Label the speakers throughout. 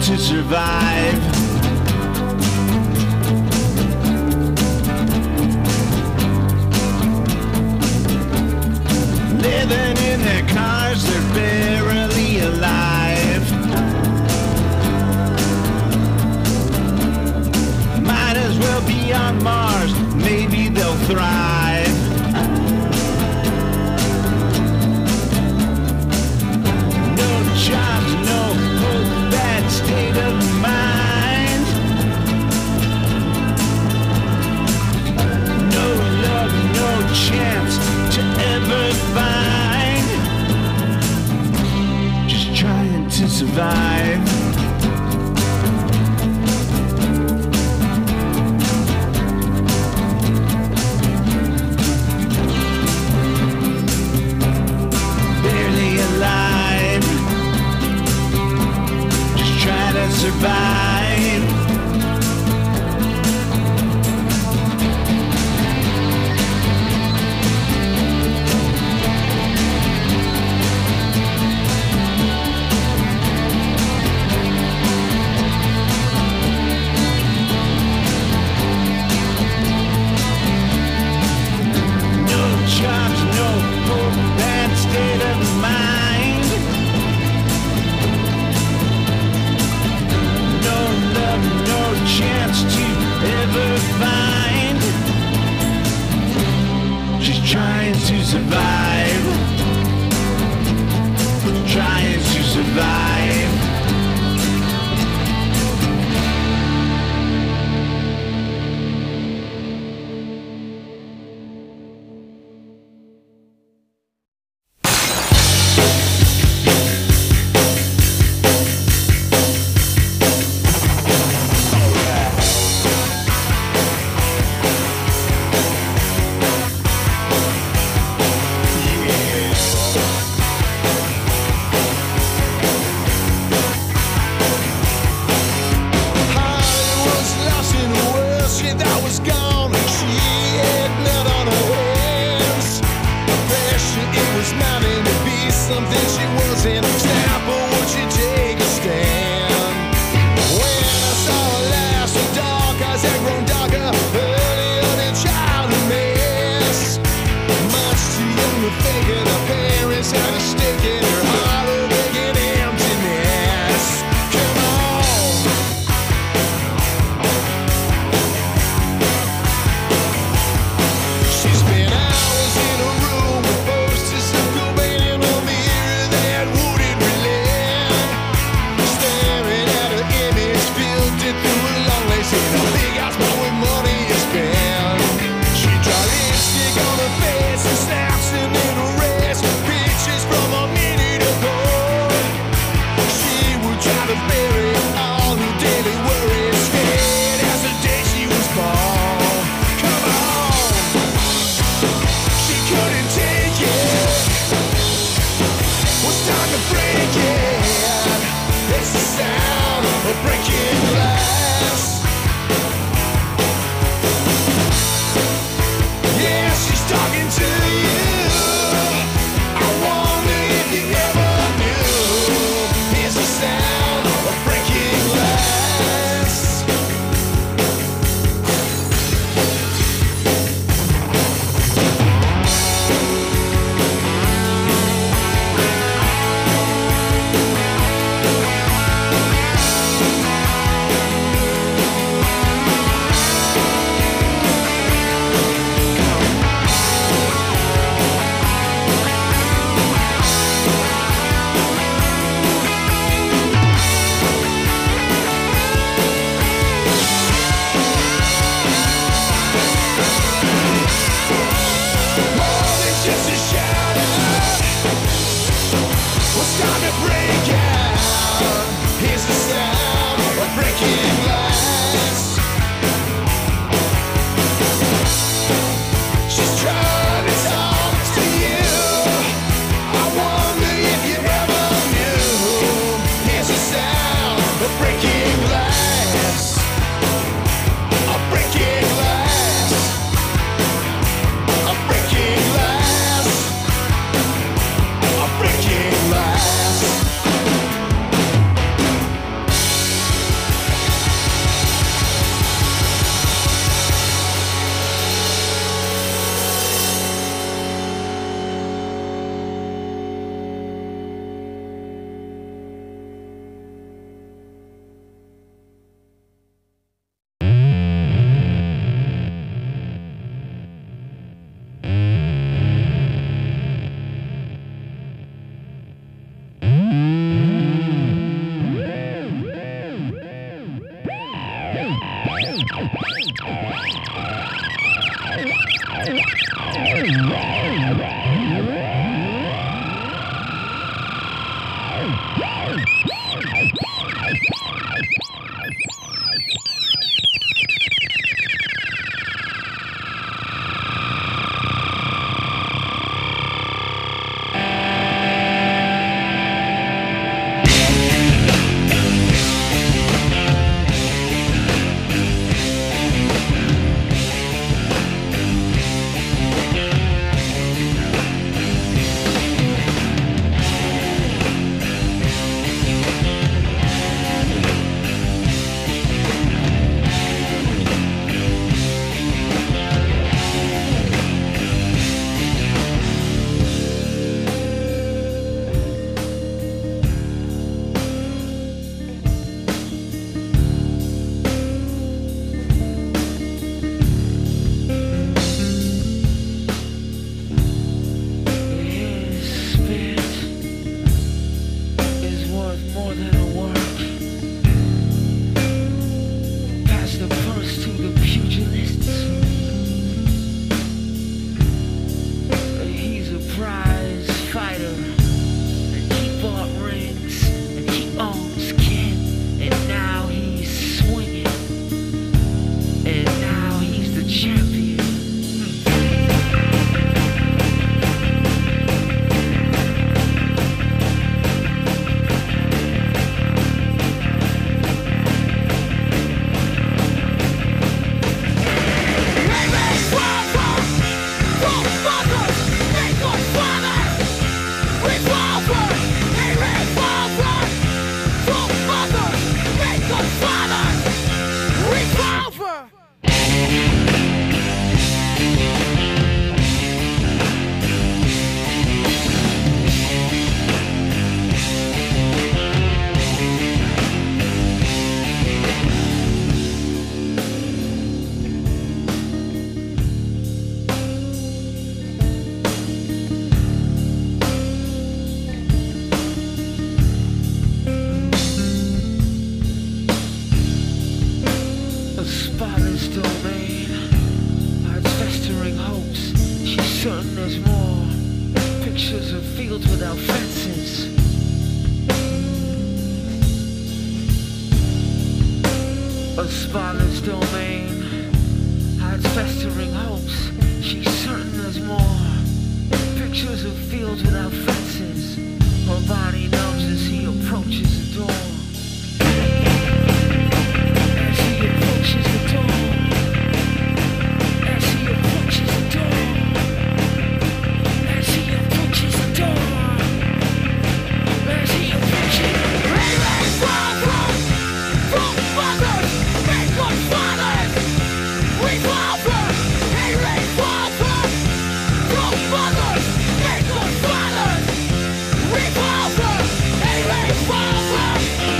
Speaker 1: to survive. Living in their cars, they're barely alive. Might as well be on Mars, maybe they'll thrive. No jobs, no hope, bad state of mind. No love, no chance to ever find. Just trying to survive. Barely alive. Just trying to survive. Jobs, no hope, bad state of mind. No love, no chance to ever find. Just trying to survive. Trying to survive.
Speaker 2: Revolver, a revolver.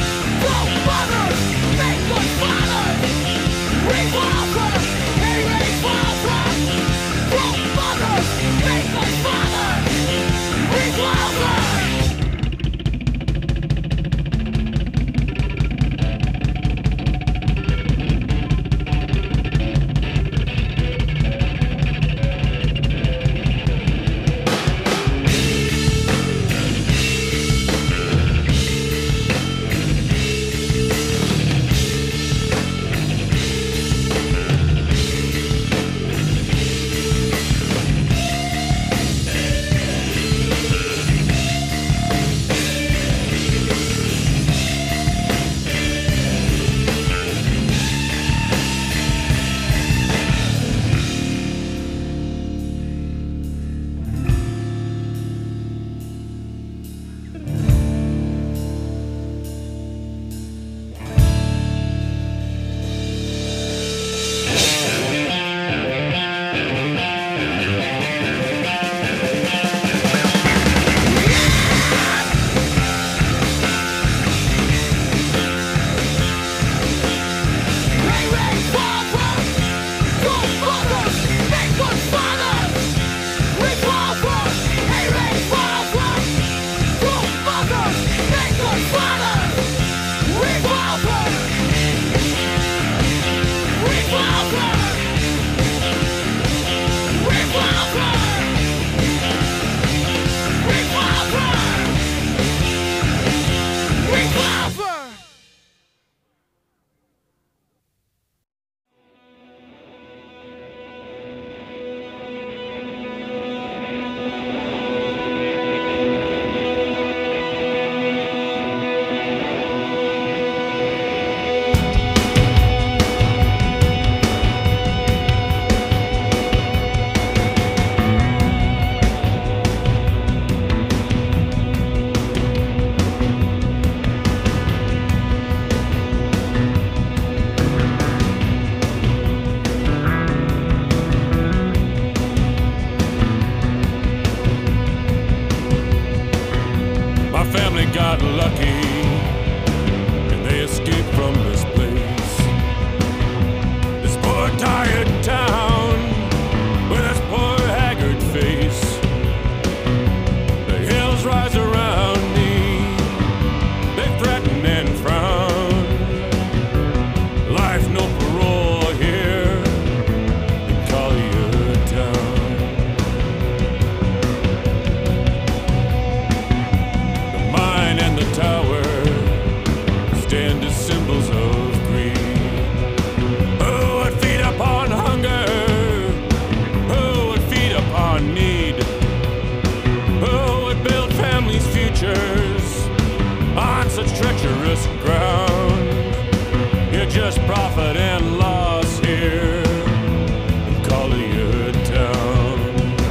Speaker 2: symbols of greed. Who would feed upon hunger? Who would feed upon need? Who would build families' futures on such treacherous ground? You're just profit and loss here in Collier Town.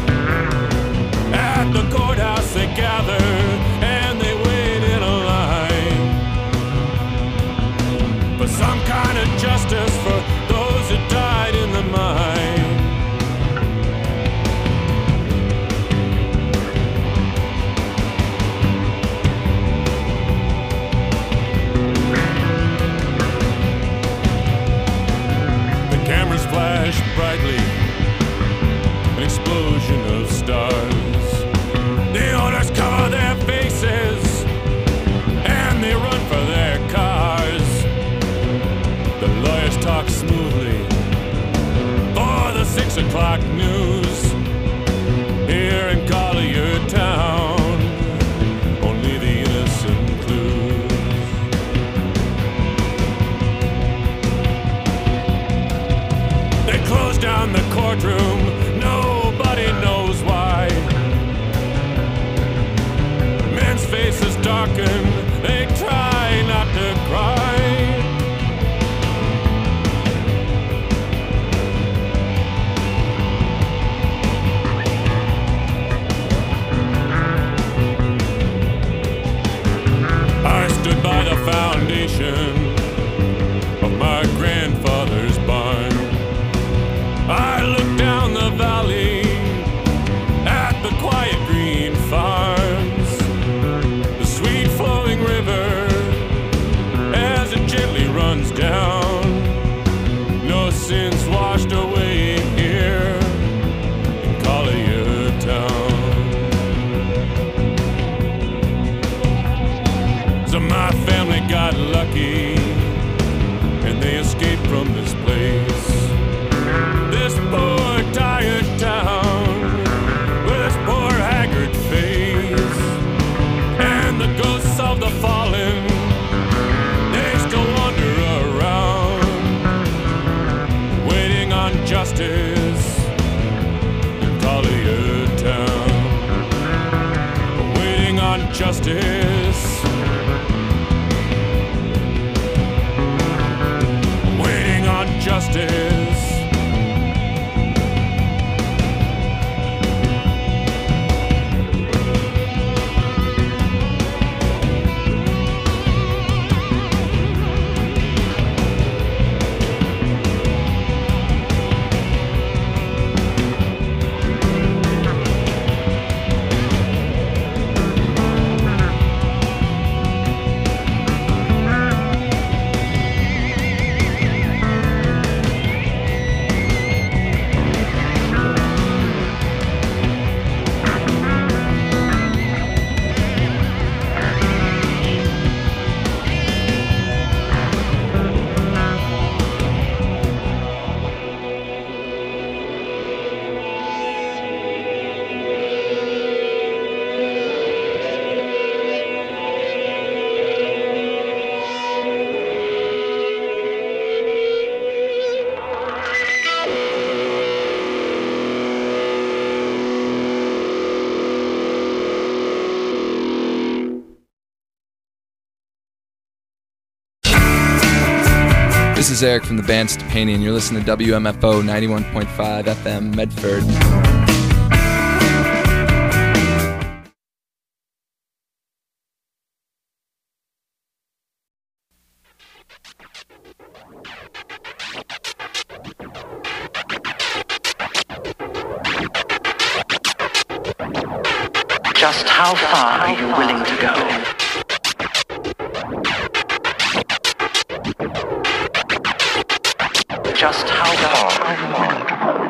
Speaker 2: At the courthouse they gather and they wait in a line for some kind of justice for those who died in the mine. Cameras flash brightly, an explosion of stars. The owners cover their faces and they run for their cars. The lawyers talk smoothly for the 6 o'clock news. Here in Collier Town, only the innocent clues. They close down the courtroom, nobody knows why. Men's faces darken, they try not to cry. I stood by the foundation of my grandfather's barn. I look down the valley at the quiet green farms, the sweet flowing river as it gently runs down. No sins washed away here in Collier Town. So my family got lucky and they escaped from this place. This poor tired town with its poor haggard face, and the ghosts of the fallen, they still wander around, waiting on justice in Collier Town, waiting on justice, waiting on justice.
Speaker 3: This is Eric from the band Stepani, and you're listening to WMFO 91.5 FM Medford.
Speaker 4: Just how far are you willing to go? Just how far are you willing to go?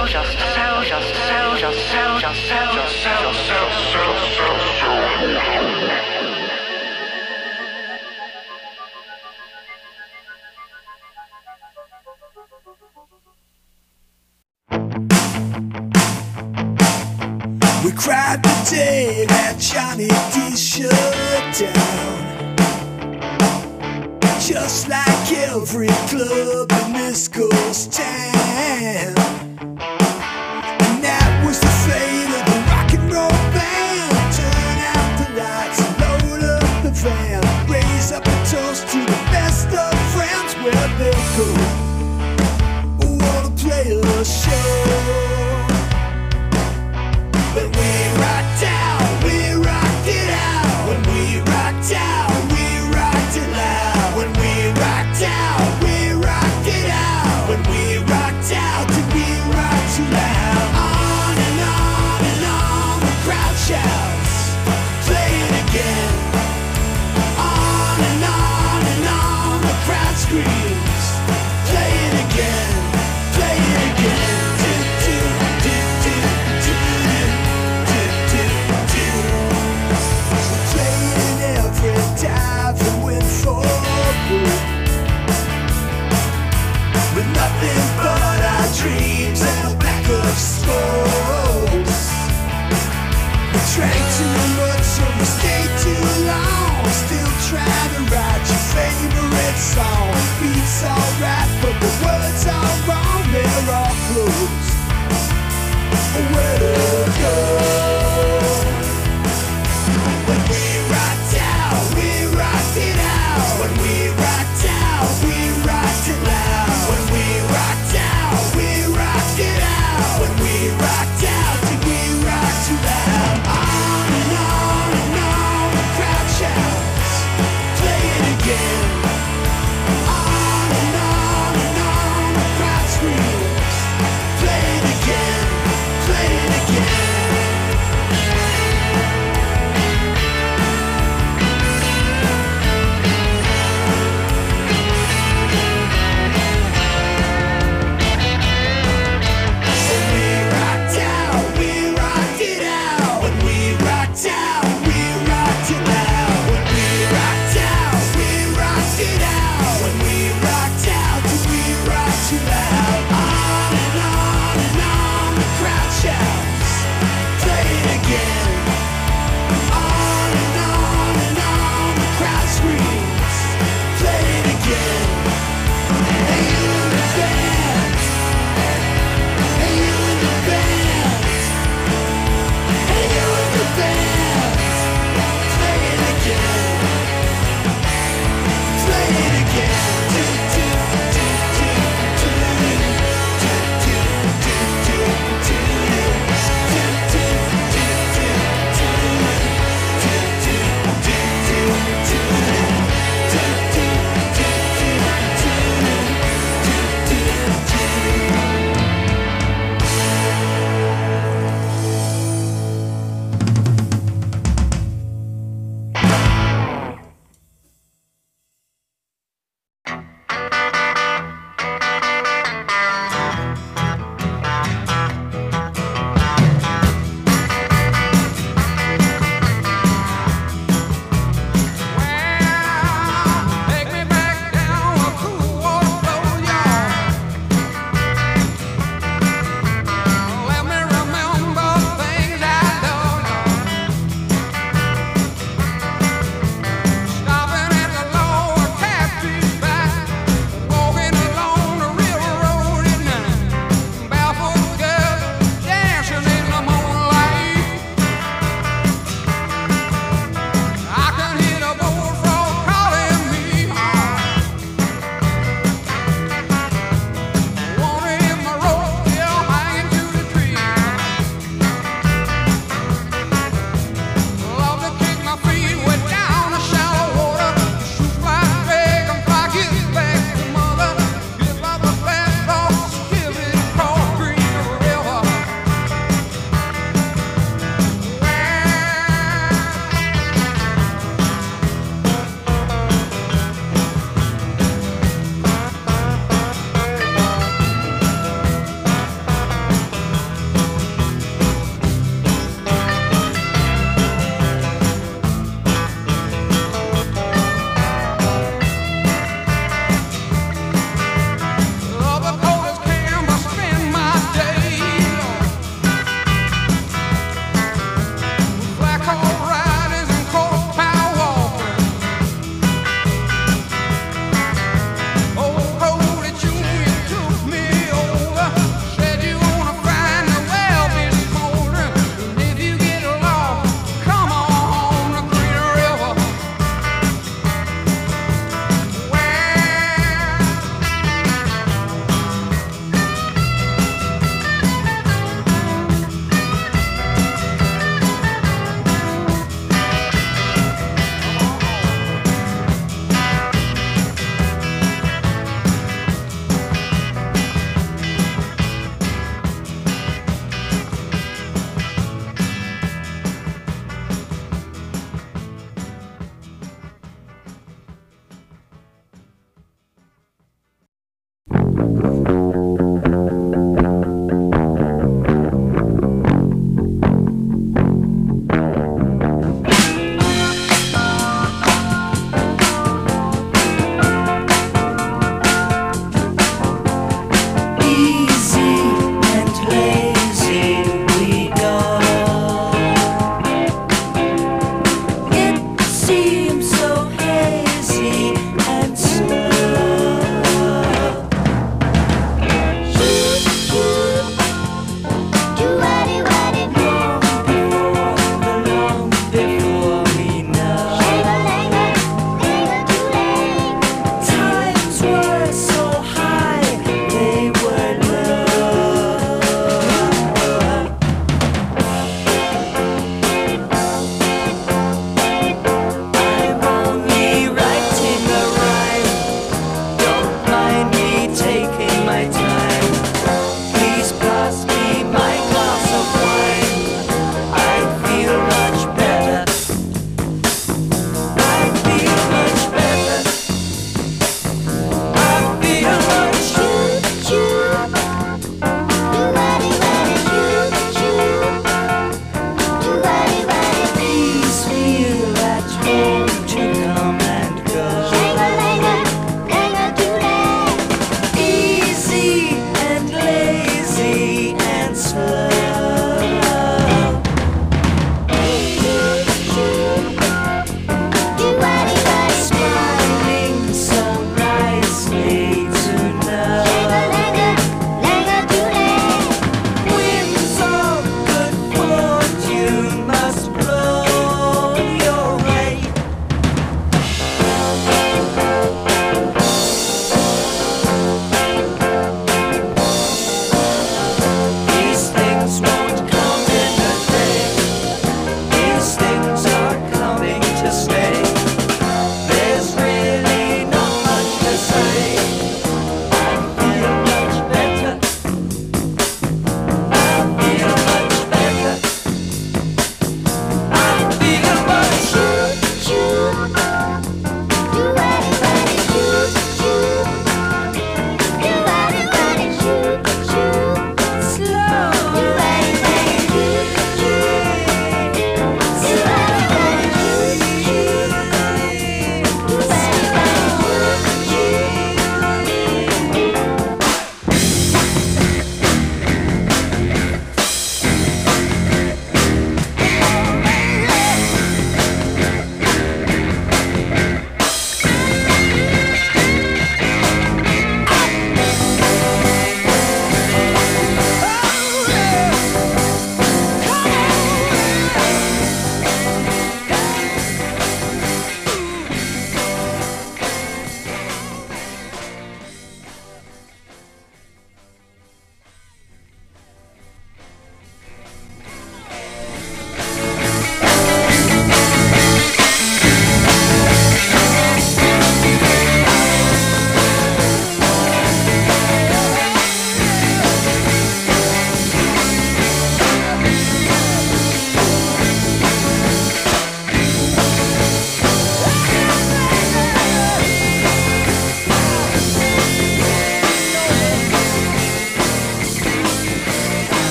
Speaker 5: We cried the day that Johnny D shut down, just like every club in this ghost town. And that was the fate of the rock and roll band. Turn out the lights and load up the van, raise up a toast to the best of friends. Where they go, wanna play a show. When we rocked out, we rocked it out. When we rocked out, we rocked it loud. When we rocked out, we rocked it out. When we rocked out, did we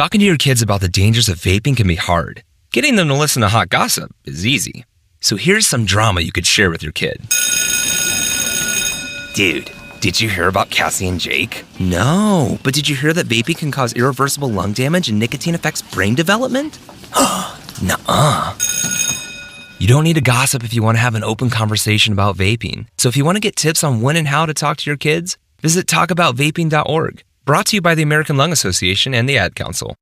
Speaker 6: Talking to your kids about the dangers of vaping can be hard. Getting them to listen to hot gossip is easy. So here's some drama you could share with your kid. Dude, did you hear about Cassie and Jake? No, but did you hear that vaping can cause irreversible lung damage and nicotine affects brain development? Nuh-uh. You don't need to gossip if you want to have an open conversation about vaping. So if you want to get tips on when and how to talk to your kids, visit talkaboutvaping.org. Brought to you by the American Lung Association and the Ad Council.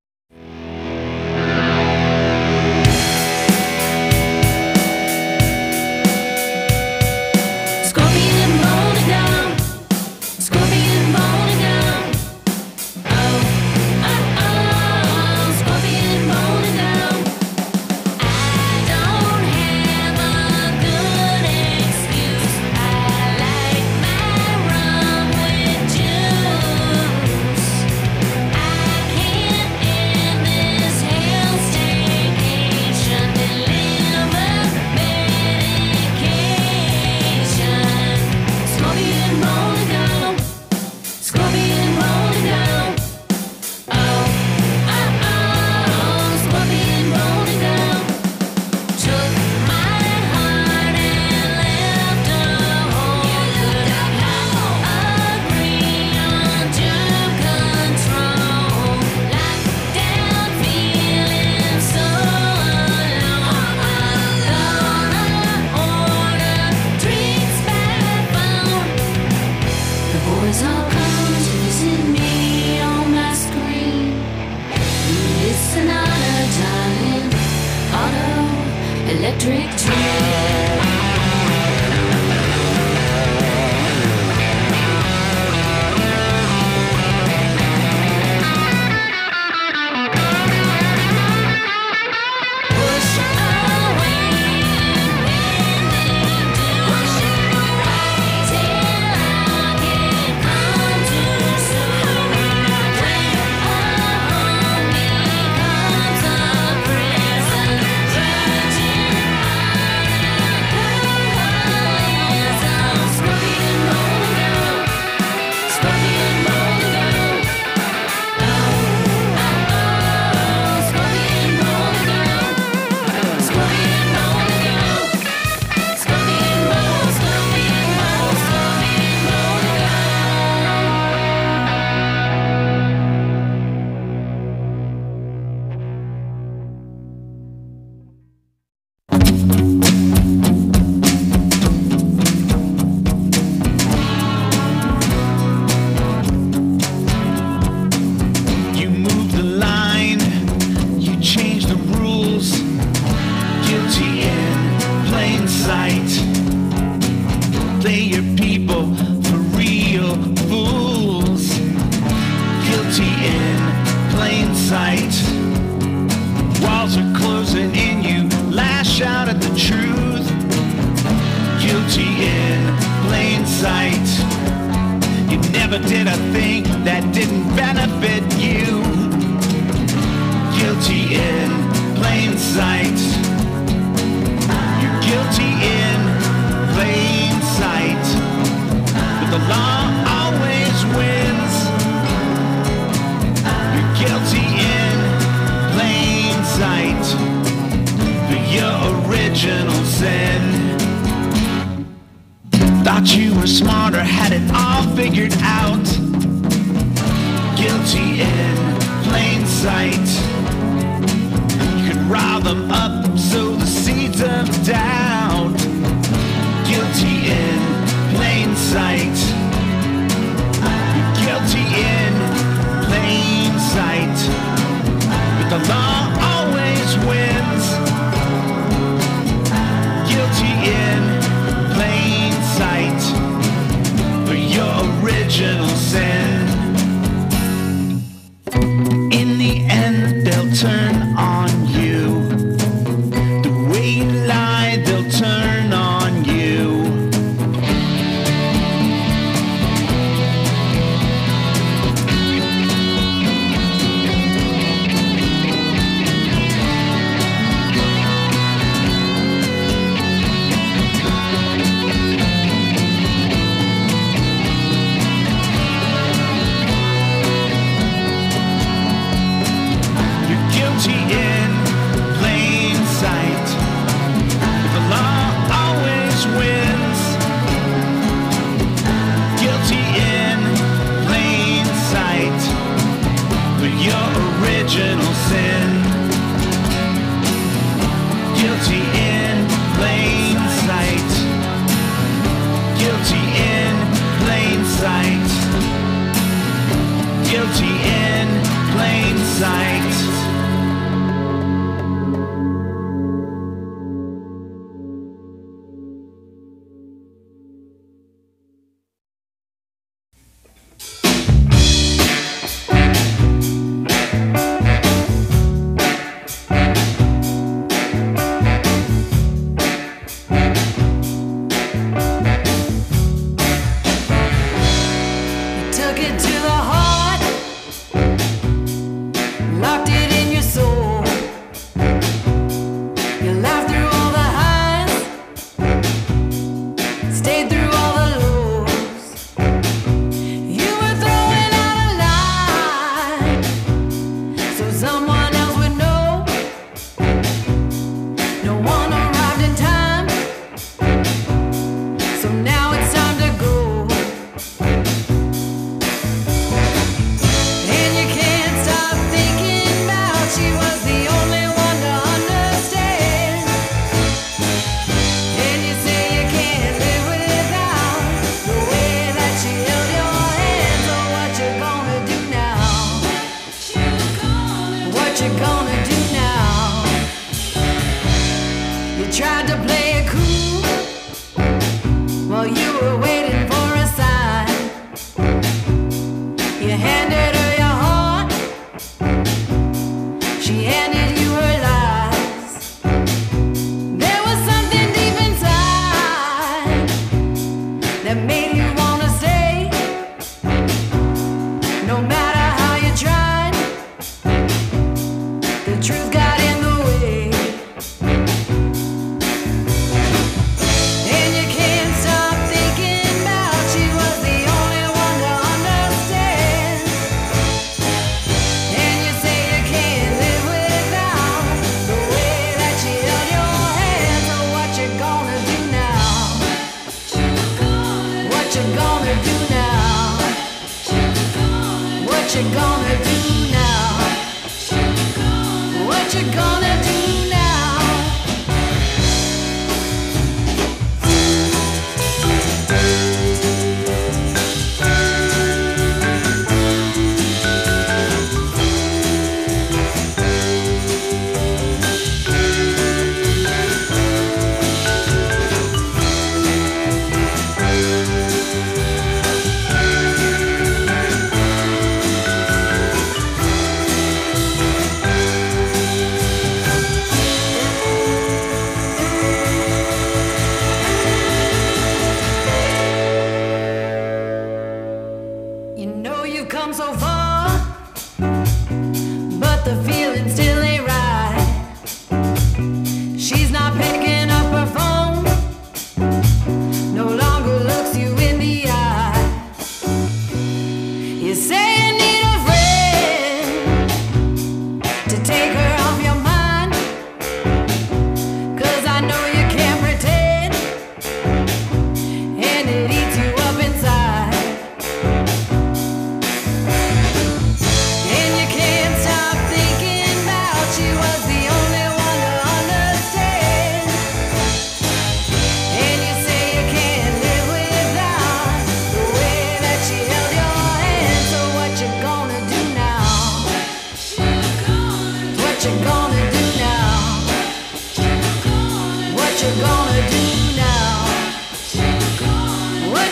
Speaker 5: In the end, they'll turn on you.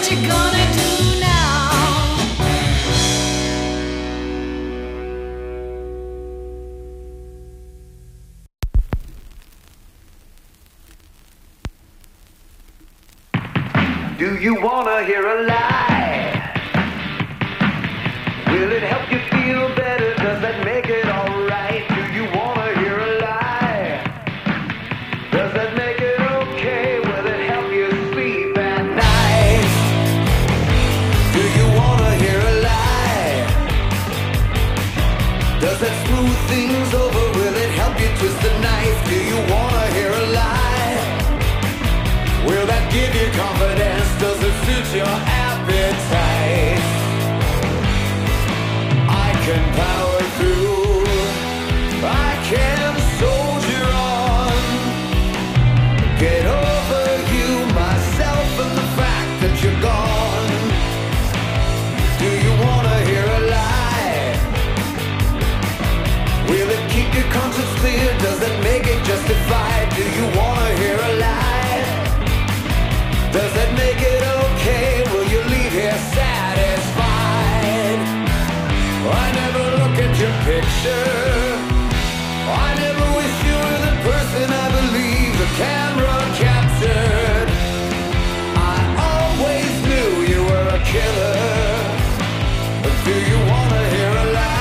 Speaker 7: you gonna do now?
Speaker 1: Do you wanna hear a lie? Will it help you feel better? Does that make it alright? Do you wanna hear a lie? Does that make it okay? Will it help you sleep at night? Do you wanna hear a lie? Does that smooth things over? Will it help you twist the knife? Do you wanna hear a lie? Will that give you confidence? Does it suit your appetite? I can power through, I can soldier on, get over you, myself, and the fact that you're gone. Do you wanna hear a lie? Will it keep your conscience clear? Does it make it justified? Do you wanna hear a lie? Does that make it okay? Will you leave here satisfied? I never look at your picture. I never wish you were the person I believe the camera captured. I always knew you were a killer. But do you wanna hear a lie?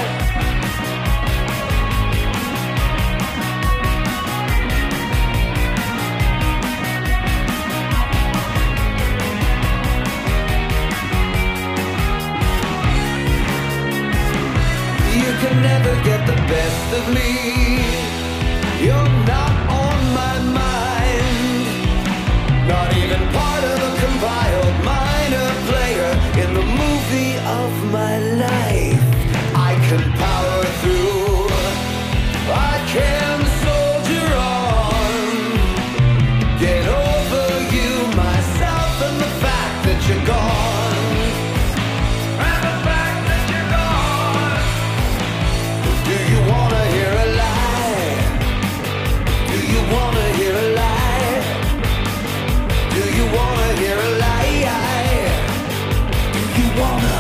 Speaker 1: You can never get the best of me. You're not on my mind. Not even part of a compiled minor player in the movie of my life. I can power through, I can soldier on, get over you, myself, and the fact that you're gone. And the fact that you're gone. Do you wanna hear a lie? Do you wanna hear a lie? Do you wanna hear a lie? Do you wanna?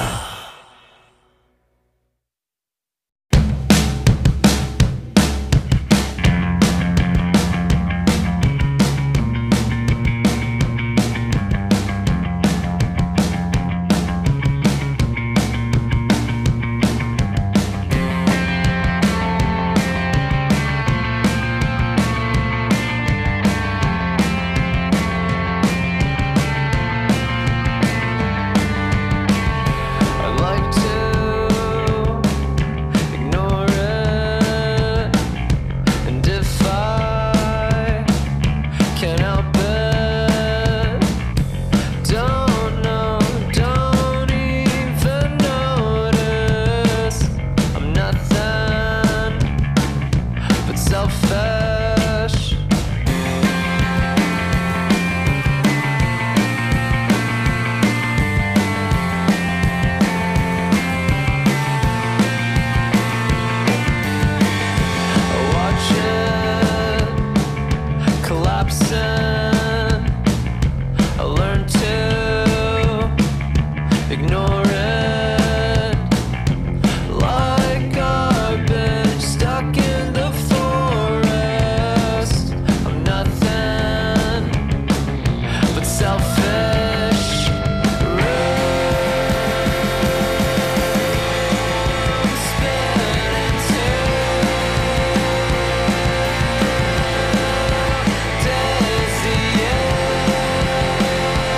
Speaker 1: I'd like to ignore it, and if I can't help it, don't know, don't even notice. I'm nothing but selfish. Watch it collapsing. I learned to ignore it, like I've been stuck in the forest. I'm nothing but selfish. Spinning too dizzy.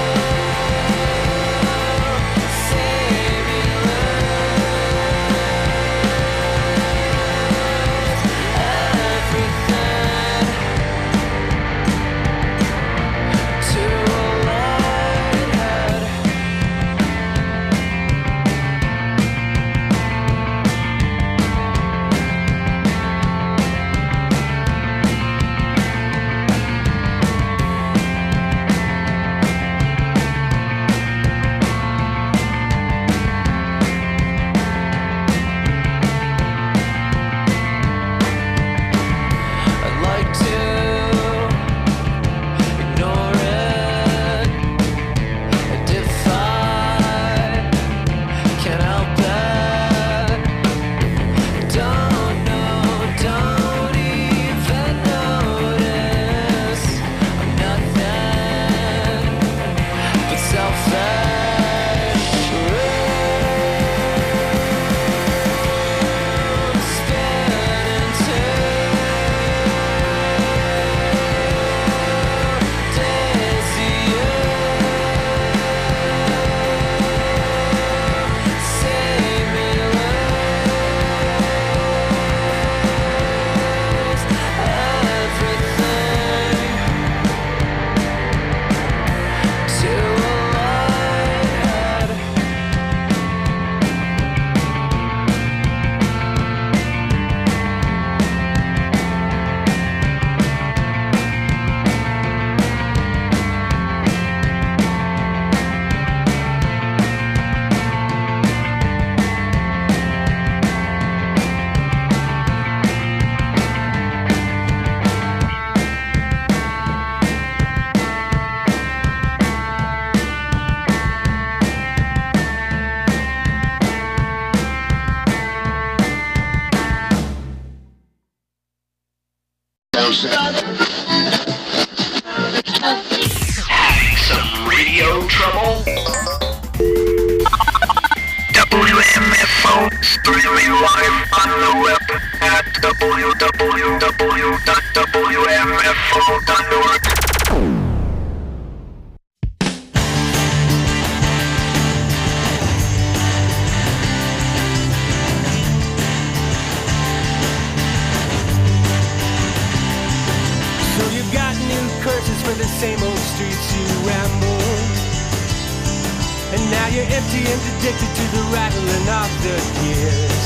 Speaker 8: radio trouble? WMFO streaming live on the web at www.wmfo.org.
Speaker 9: So you got new curses for the same old streets you ramble. And now you're empty and addicted to the rattling of the gears.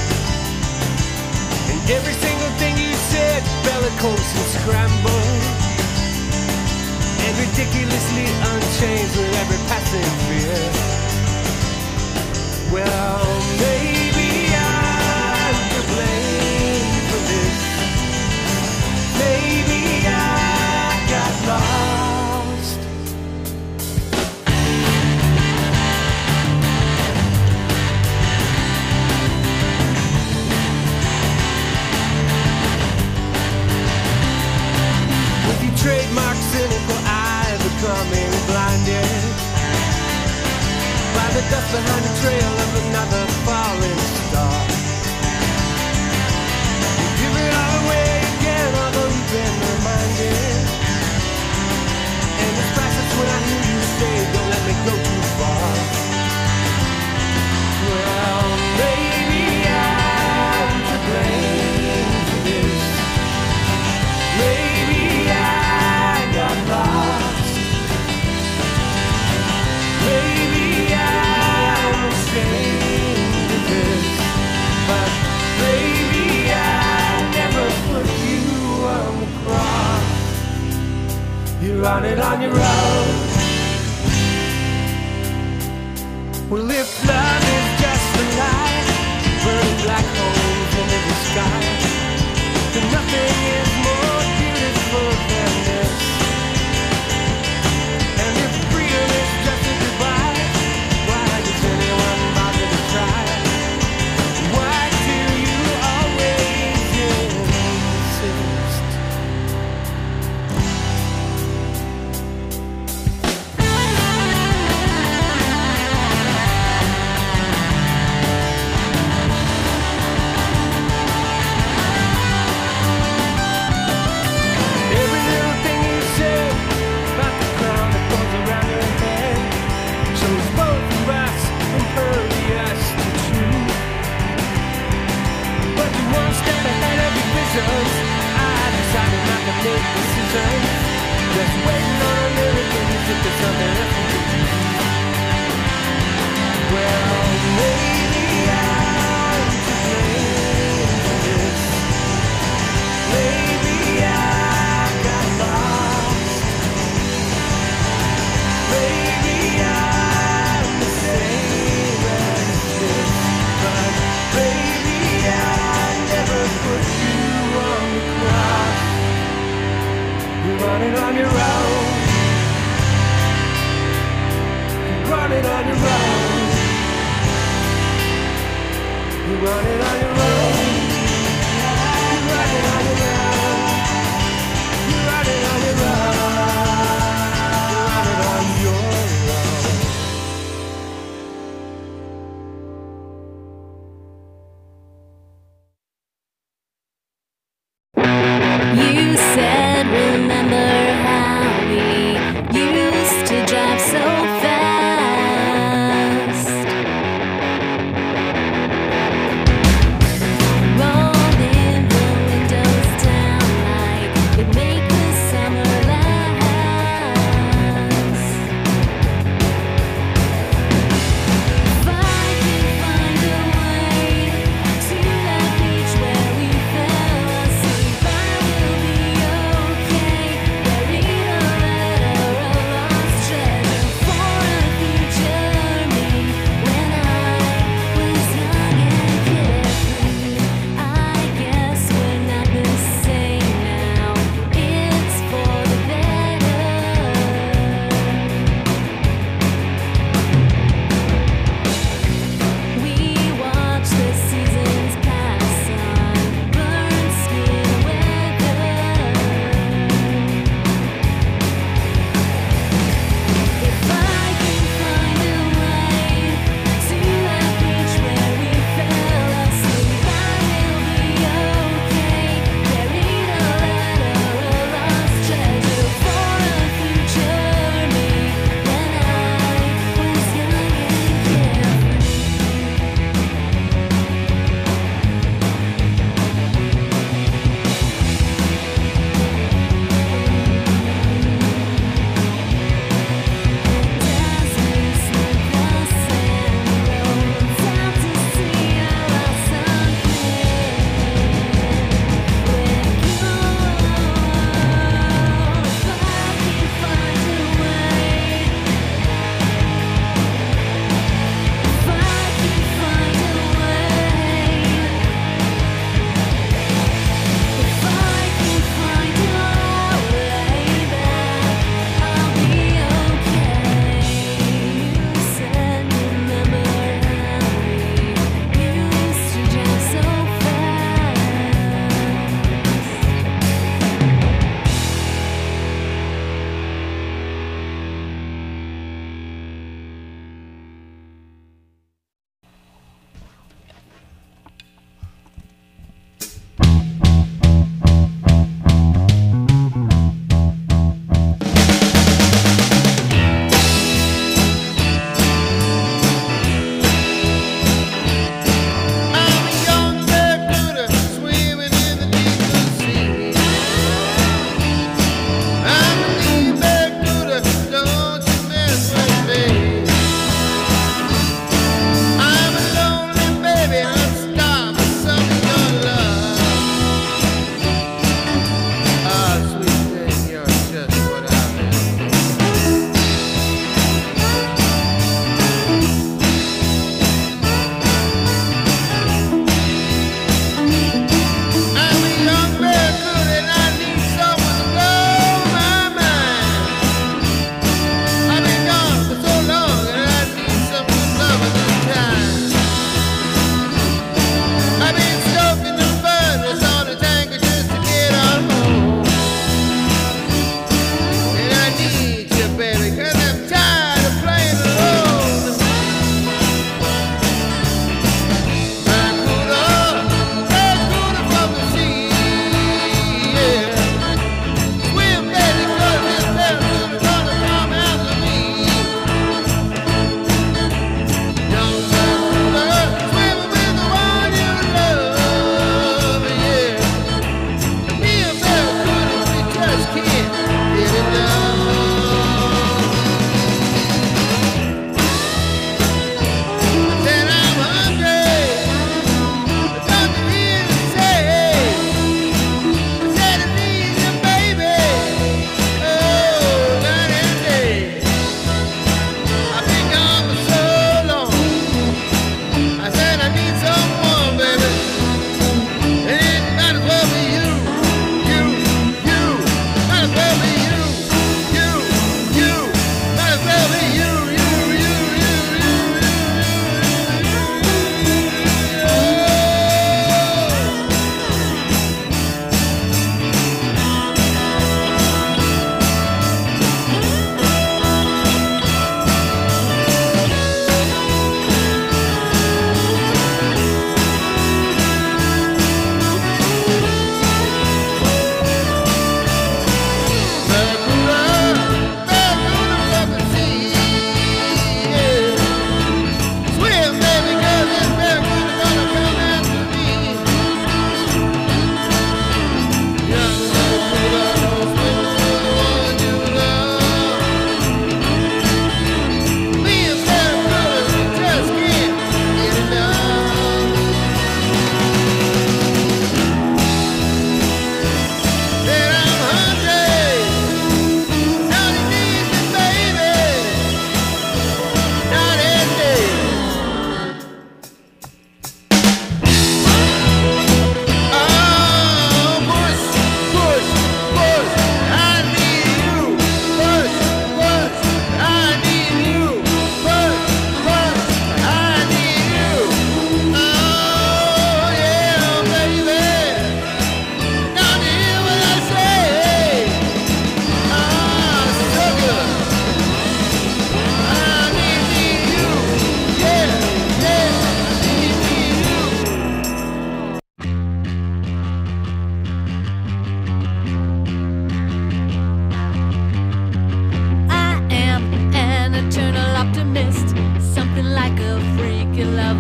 Speaker 9: And every single thing you said, bellicose and scrambled, and ridiculously unchanged with every passing fear. Well, maybe I'm to blame for this. Maybe I got lost. Trademark cynical eye becoming blinded by the dust behind the trail of another falling star. You give it all away again, although you've been reminded. And it's priceless when I hear you say, don't let me go too far. Well, maybe I'm to blame for this. Maybe lost. Maybe I'm ashamed of this, but maybe I never put you on the cross. You run it on your own. Well, if love is just a lie, burning black holes into the sky, then nothing is more beautiful than this.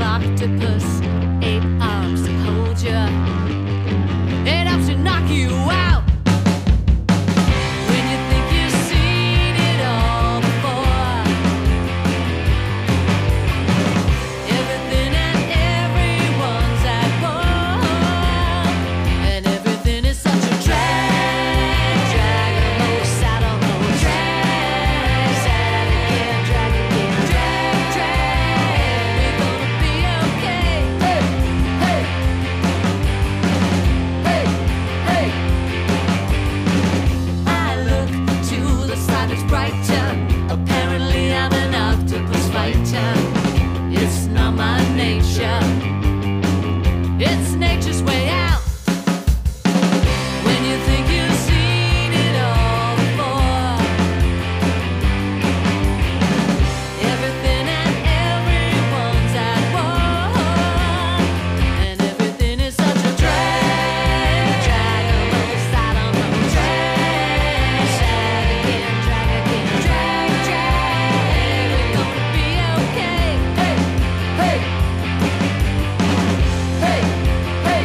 Speaker 7: octopus, 8 arms to hold you. It helps to knock you out when you think you've seen it all before. Everything and everyone's at war, and everything is such a drag, drag along, sat on the drag, sat again, drag again, drag, drag. We're gonna be okay. Hey, hey, hey, hey. I look to the side, it's brighter. Apparently I'm an octopus fighter. It's not my nature. It's nature's way out. When you think you've seen it all before, everything and everyone's at war, and everything is such a drag, drag along, side on the drag, sag again, drag, drag, drag. We're gonna be okay. Hey, hey, hey, hey.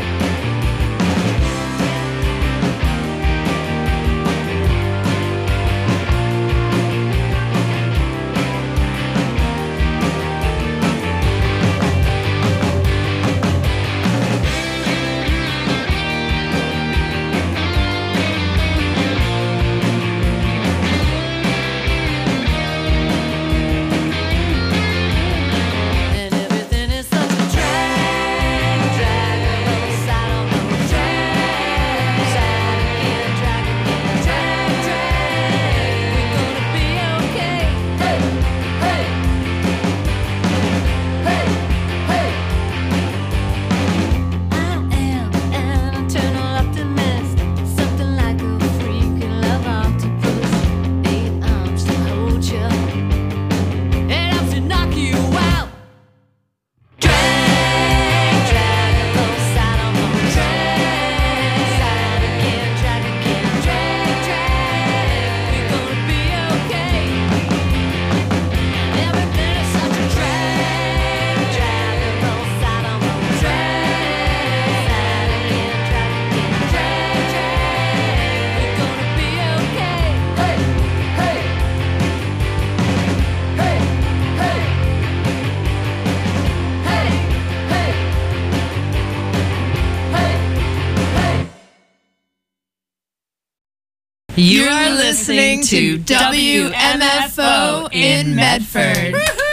Speaker 7: And everything is such a drag, drag along, side on the drag, sag again, drag, drag. We're gonna be okay. Hey, hey, hey, hey. I am an eternal optimist, something like a freaking love octopus, 8 arms to hold you. It helps to knock you out. Drag, drag along, side on the drag, side again, drag, drag. We're gonna be okay. Everything is such a drag, drag along, side on the drag, side again, drag, drag. We're gonna be okay. Hey, hey, hey, hey. Hey, hey, hey, hey.
Speaker 10: You are listening to WMFO in Medford.